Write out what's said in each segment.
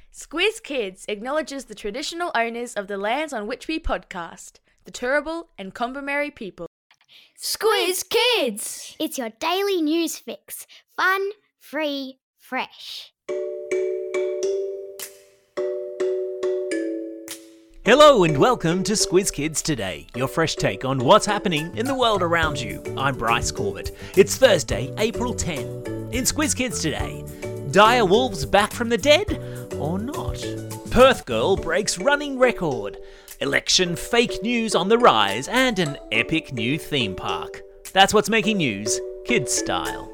Squiz Kids acknowledges the traditional owners of the lands on which we podcast, the Turrbal and Kombumerri people. Squiz Kids! It's your daily news fix. Fun, free, fresh. Hello and welcome to Squiz Kids Today, your fresh take on what's happening in the world around you. I'm Bryce Corbett. It's Thursday, April 10. In Squiz Kids Today, dire wolves back from the dead or not? Perth girl breaks running record. Election fake news on the rise and an epic new theme park. That's what's making news, kids style.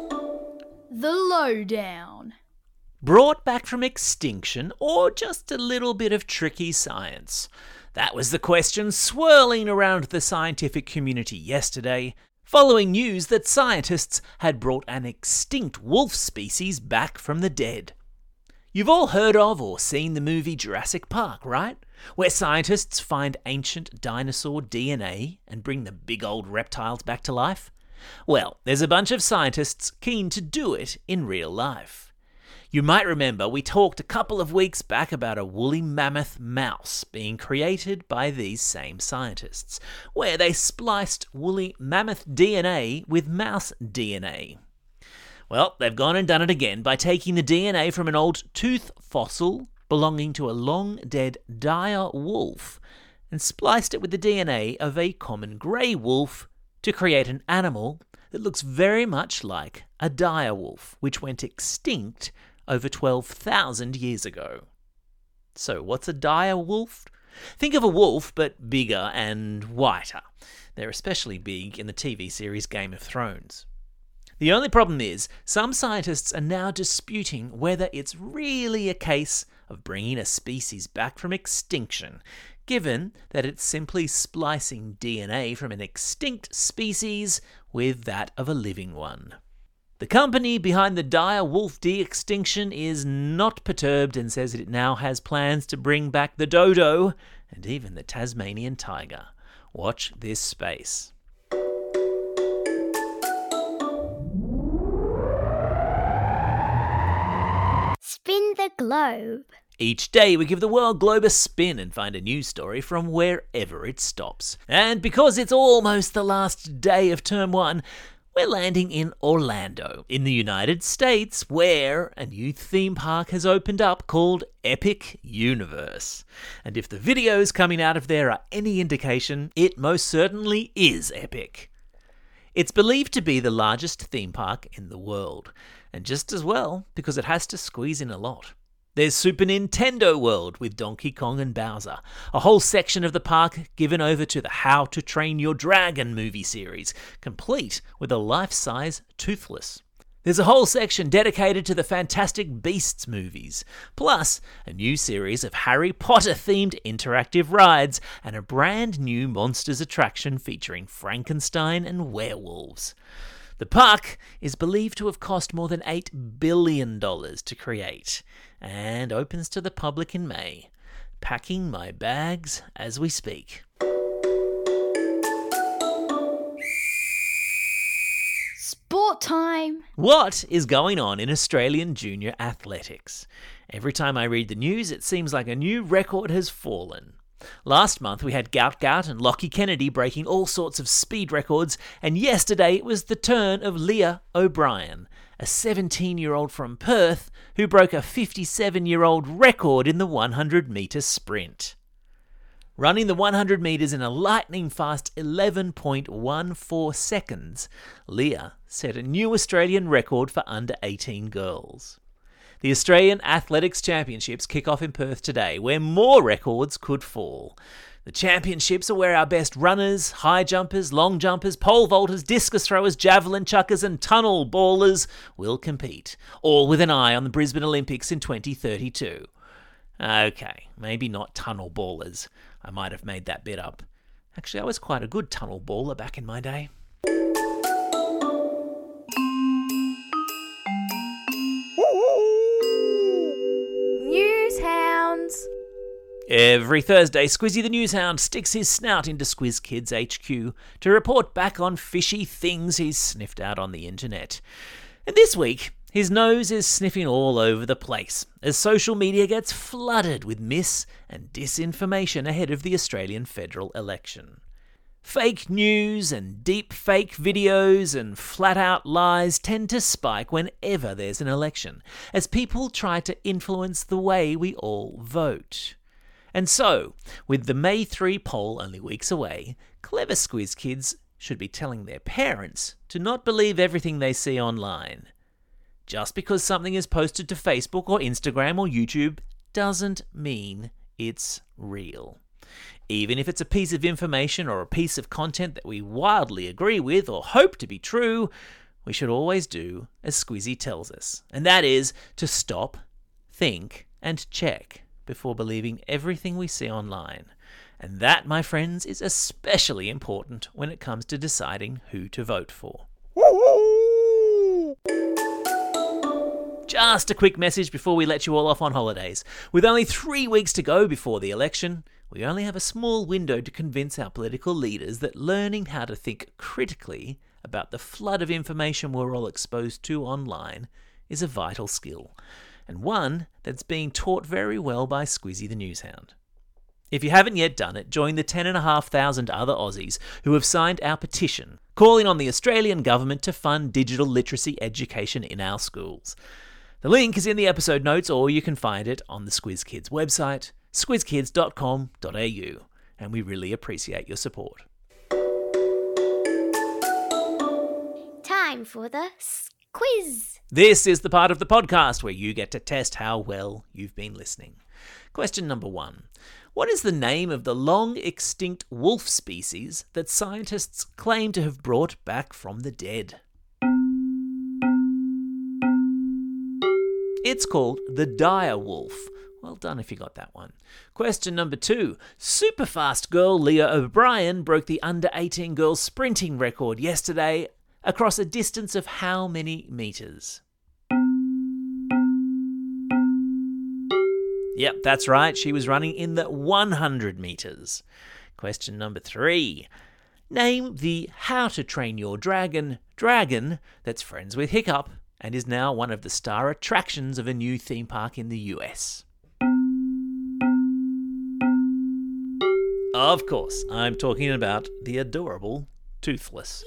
The Lowdown. Brought back from extinction or just a little bit of tricky science? That was the question swirling around the scientific community yesterday, following news that scientists had brought an extinct wolf species back from the dead. You've all heard of or seen the movie Jurassic Park, right? Where scientists find ancient dinosaur DNA and bring the big old reptiles back to life? Well, there's a bunch of scientists keen to do it in real life. You might remember we talked a couple of weeks back about a woolly mammoth mouse being created by these same scientists, where they spliced woolly mammoth DNA with mouse DNA. Well, they've gone and done it again by taking the DNA from an old tooth fossil belonging to a long-dead dire wolf and spliced it with the DNA of a common grey wolf to create an animal that looks very much like a dire wolf, which went extinct over 12,000 years ago. So what's a dire wolf? Think of a wolf, but bigger and whiter. They're especially big in the TV series Game of Thrones. The only problem is, some scientists are now disputing whether it's really a case of bringing a species back from extinction, given that it's simply splicing DNA from an extinct species with that of a living one. The company behind the dire wolf de-extinction is not perturbed and says it now has plans to bring back the dodo and even the Tasmanian tiger. Watch this space. Spin the globe. Each day we give the world globe a spin and find a news story from wherever it stops. And because it's almost the last day of Term 1, we're landing in Orlando, in the United States, where a new theme park has opened up called Epic Universe. And if the videos coming out of there are any indication, it most certainly is epic. It's believed to be the largest theme park in the world, and just as well because it has to squeeze in a lot. There's Super Nintendo World with Donkey Kong and Bowser, a whole section of the park given over to the How to Train Your Dragon movie series, complete with a life-size Toothless. There's a whole section dedicated to the Fantastic Beasts movies, plus a new series of Harry Potter-themed interactive rides and a brand new Monsters attraction featuring Frankenstein and werewolves. The park is believed to have cost more than $8 billion to create and opens to the public in May. Packing my bags as we speak. Sport time! What is going on in Australian junior athletics? Every time I read the news, it seems like a new record has fallen. Last month we had Gout and Lockie Kennedy breaking all sorts of speed records, and yesterday it was the turn of Leah O'Brien, a 17-year-old from Perth who broke a 57-year-old record in the 100-metre sprint. Running the 100 metres in a lightning-fast 11.14 seconds, Leah set a new Australian record for under-18 girls. The Australian Athletics Championships kick off in Perth today, where more records could fall. The championships are where our best runners, high jumpers, long jumpers, pole vaulters, discus throwers, javelin chuckers and tunnel ballers will compete, all with an eye on the Brisbane Olympics in 2032. Okay, maybe not tunnel ballers. I might have made that bit up. Actually, I was quite a good tunnel baller back in my day. News hounds. Every Thursday, Squizzy the Newshound sticks his snout into Squiz Kids HQ to report back on fishy things he's sniffed out on the internet. And this week, His nose is sniffing all over the place as social media gets flooded with mis- and disinformation ahead of the Australian federal election. Fake news and deep fake videos and flat-out lies tend to spike whenever there's an election, as people try to influence the way we all vote. And so, with the May 3 poll only weeks away, clever Squiz kids should be telling their parents to not believe everything they see online. Just because something is posted to Facebook or Instagram or YouTube doesn't mean it's real. Even if it's a piece of information or a piece of content that we wildly agree with or hope to be true, we should always do as Squizzy tells us, and that is to stop, think, and check before believing everything we see online. And that, my friends, is especially important when it comes to deciding who to vote for. Just a quick message before we let you all off on holidays. With only 3 weeks to go before the election, we only have a small window to convince our political leaders that learning how to think critically about the flood of information we're all exposed to online is a vital skill, and one that's being taught very well by Squizzy the Newshound. If you haven't yet done it, join the 10,500 other Aussies who have signed our petition, calling on the Australian government to fund digital literacy education in our schools. The link is in the episode notes, or you can find it on the Squiz Kids website, squizkids.com.au, and we really appreciate your support. Time for the quiz. This is the part of the podcast where you get to test how well you've been listening. Question number 1. What is the name of the long-extinct wolf species that scientists claim to have brought back from the dead? It's called the dire wolf. Well done if you got that one. Question number 2. Superfast girl Leah O'Brien broke the under-18 girls sprinting record yesterday across a distance of how many metres? Yep, that's right. She was running in the 100 metres. Question number 3. Name the How to Train Your Dragon that's friends with Hiccup and is now one of the star attractions of a new theme park in the US. Of course, I'm talking about the adorable Toothless.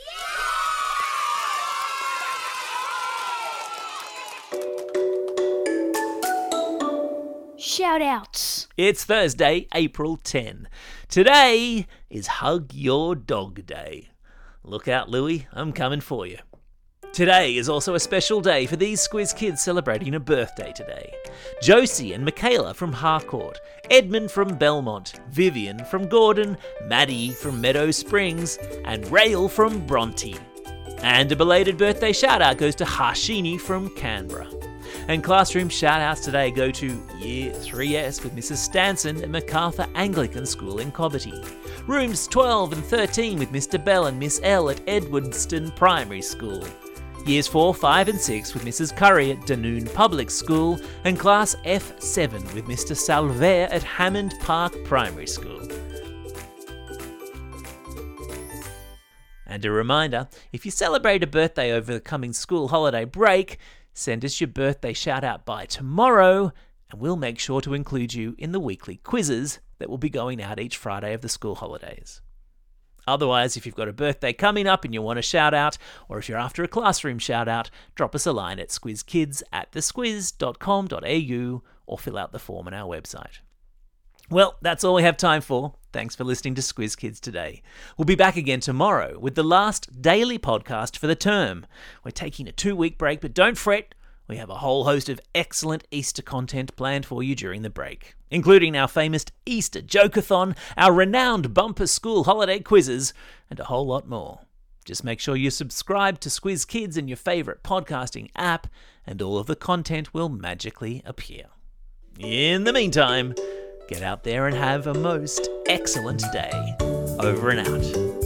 Shout-outs. It's Thursday, April 10. Today is Hug Your Dog Day. Look out, Louie, I'm coming for you. Today is also a special day for these Squiz kids celebrating a birthday today. Josie and Michaela from Harcourt, Edmund from Belmont, Vivian from Gordon, Maddie from Meadow Springs, and Rael from Bronte. And a belated birthday shout-out goes to Harshini from Canberra. And classroom shout-outs today go to Year 3S with Mrs. Stanson at MacArthur Anglican School in Cobbitty. Rooms 12 and 13 with Mr. Bell and Miss L at Edwardstone Primary School. Years 4, 5 and 6 with Mrs. Curry at Dunoon Public School, and Class F7 with Mr. Salver at Hammond Park Primary School. And a reminder, if you celebrate a birthday over the coming school holiday break, send us your birthday shout-out by tomorrow, and we'll make sure to include you in the weekly quizzes that will be going out each Friday of the school holidays. Otherwise, if you've got a birthday coming up and you want a shout-out, or if you're after a classroom shout-out, drop us a line at squizkids@thesquiz.com.au or fill out the form on our website. Well, that's all we have time for. Thanks for listening to Squiz Kids today. We'll be back again tomorrow with the last daily podcast for the term. We're taking a 2-week break, but don't fret. We have a whole host of excellent Easter content planned for you during the break, including our famous Easter Joke-a-thon, our renowned bumper school holiday quizzes, and a whole lot more. Just make sure you subscribe to Squiz Kids in your favourite podcasting app, and all of the content will magically appear. In the meantime, get out there and have a most excellent day. Over and out.